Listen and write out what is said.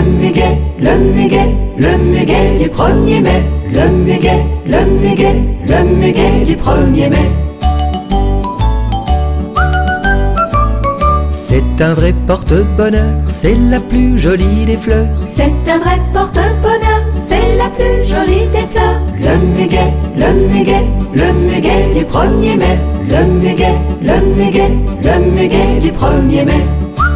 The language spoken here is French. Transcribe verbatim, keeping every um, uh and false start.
muguet, le muguet, le muguet du premier mai. Le muguet, le muguet, le muguet du premier mai. C'est un vrai porte-bonheur, c'est la plus jolie des fleurs. C'est un vrai porte-bonheur, c'est la plus jolie des fleurs. Le muguet, le muguet, le muguet du premier mai. Le muguet, le muguet, le muguet du premier mai.